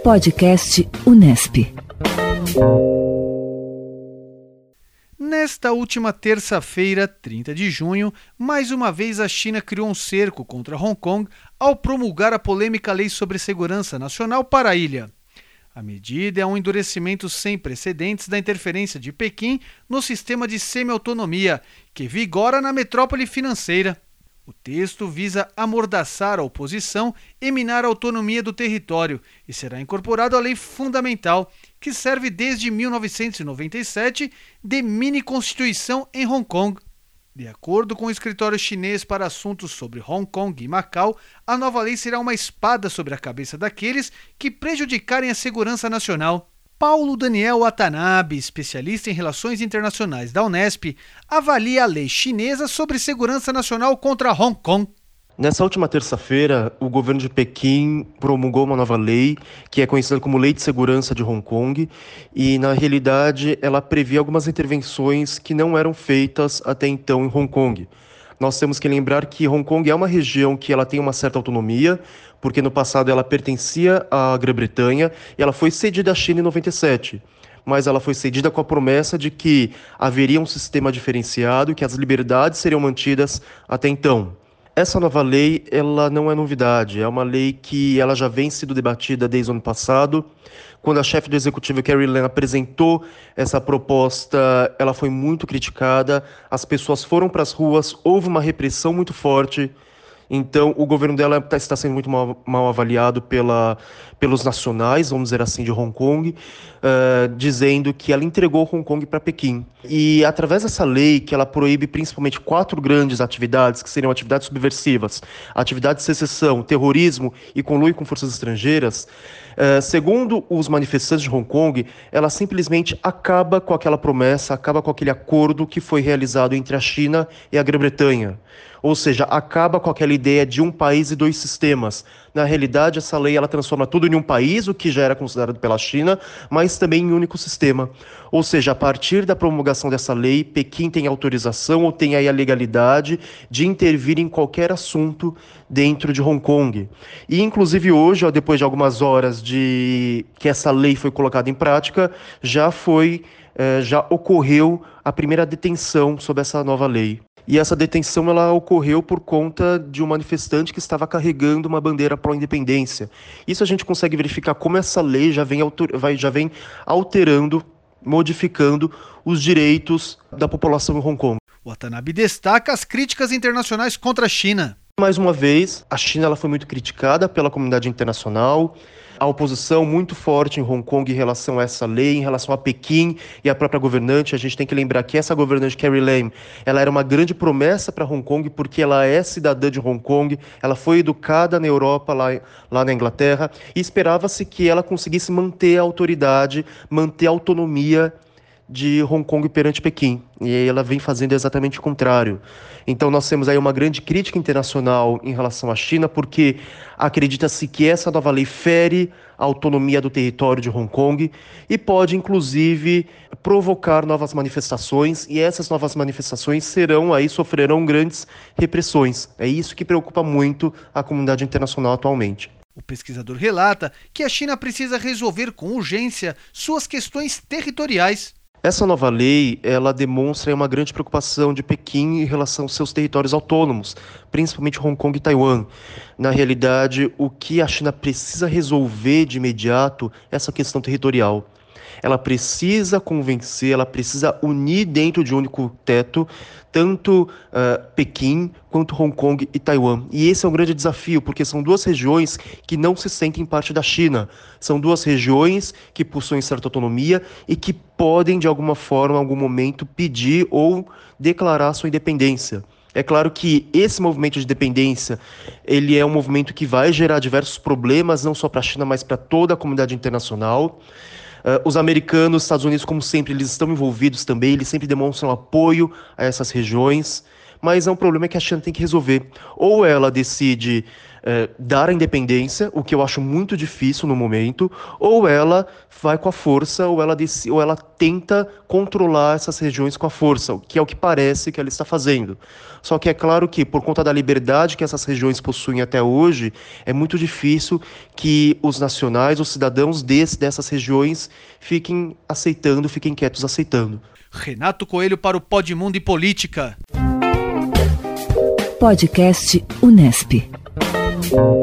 Podcast Unesp. Nesta última terça-feira, 30 de junho, mais uma vez a China criou um cerco contra Hong Kong ao promulgar a polêmica Lei sobre Segurança Nacional para a ilha. A medida é um endurecimento sem precedentes da interferência de Pequim no sistema de semi-autonomia, que vigora na metrópole financeira. O texto visa amordaçar a oposição e minar a autonomia do território e será incorporado à lei fundamental, que serve desde 1997 de mini-constituição em Hong Kong. De acordo com o escritório chinês para assuntos sobre Hong Kong e Macau, a nova lei será uma espada sobre a cabeça daqueles que prejudicarem a segurança nacional. Paulo Daniel Watanabe, especialista em relações internacionais da Unesp, avalia a lei chinesa sobre segurança nacional contra Hong Kong. Nessa última terça-feira, o governo de Pequim promulgou uma nova lei, que é conhecida como Lei de Segurança de Hong Kong, e, na realidade, ela previa algumas intervenções que não eram feitas até então em Hong Kong. Nós temos que lembrar que Hong Kong é uma região que ela tem uma certa autonomia, porque no passado ela pertencia à Grã-Bretanha e ela foi cedida à China em 97. Mas ela foi cedida com a promessa de que haveria um sistema diferenciado e que as liberdades seriam mantidas até então. Essa nova lei, ela não é novidade, é uma lei que ela já vem sendo debatida desde o ano passado. Quando a chefe do executivo, Carrie Lam, apresentou essa proposta, ela foi muito criticada, as pessoas foram para as ruas, houve uma repressão muito forte. Então, o governo dela está sendo muito mal avaliado pelos nacionais, vamos dizer assim, de Hong Kong, dizendo que ela entregou Hong Kong para Pequim. E, através dessa lei, que ela proíbe principalmente 4 grandes atividades, que seriam atividades subversivas, atividades de secessão, terrorismo e conluio com forças estrangeiras, segundo os manifestantes de Hong Kong, ela simplesmente acaba com aquela promessa, acaba com aquele acordo que foi realizado entre a China e a Grã-Bretanha. Ou seja, acaba com aquela ideia de um país e 2 sistemas. Na realidade, essa lei ela transforma tudo em um país, o que já era considerado pela China, mas também em um único sistema. Ou seja, a partir da promulgação dessa lei, Pequim tem autorização ou tem aí a legalidade de intervir em qualquer assunto dentro de Hong Kong. E, inclusive, hoje, depois de algumas horas de que essa lei foi colocada em prática, já ocorreu a primeira detenção sob essa nova lei. E essa detenção ela ocorreu por conta de um manifestante que estava carregando uma bandeira pró-independência. Isso a gente consegue verificar como essa lei já vem alterando, modificando os direitos da população em Hong Kong. Watanabe destaca as críticas internacionais contra a China. Mais uma vez, a China ela foi muito criticada pela comunidade internacional. A oposição muito forte em Hong Kong em relação a essa lei, em relação a Pequim e a própria governante. A gente tem que lembrar que essa governante, Carrie Lam, ela era uma grande promessa para Hong Kong, porque ela é cidadã de Hong Kong, ela foi educada na Europa, lá na Inglaterra, e esperava-se que ela conseguisse manter a autoridade, manter a autonomia de Hong Kong perante Pequim, e aí ela vem fazendo exatamente o contrário. Então nós temos aí uma grande crítica internacional em relação à China, porque acredita-se que essa nova lei fere a autonomia do território de Hong Kong e pode, inclusive, provocar novas manifestações, e essas novas manifestações sofrerão grandes repressões. É isso que preocupa muito a comunidade internacional atualmente. O pesquisador relata que a China precisa resolver com urgência suas questões territoriais. Essa nova lei, ela demonstra uma grande preocupação de Pequim em relação aos seus territórios autônomos, principalmente Hong Kong e Taiwan. Na realidade, o que a China precisa resolver de imediato é essa questão territorial. Ela precisa convencer, ela precisa unir dentro de um único teto tanto Pequim quanto Hong Kong e Taiwan. E esse é um grande desafio, porque são 2 regiões que não se sentem parte da China. São 2 regiões que possuem certa autonomia e que podem, de alguma forma, em algum momento, pedir ou declarar sua independência. É claro que esse movimento de dependência, ele é um movimento que vai gerar diversos problemas, não só para a China, mas para toda a comunidade internacional. Os americanos, os Estados Unidos, como sempre, eles estão envolvidos também, eles sempre demonstram apoio a essas regiões, mas é um problema que a China tem que resolver. Ou ela decide dar a independência, o que eu acho muito difícil no momento, ou ela vai com a força, ou ela tenta controlar essas regiões com a força, que é o que parece que ela está fazendo. Só que é claro que, por conta da liberdade que essas regiões possuem até hoje, é muito difícil que os nacionais, os cidadãos dessas regiões fiquem quietos aceitando. Renato Coelho para o Podmundo e Política. Podcast Unesp.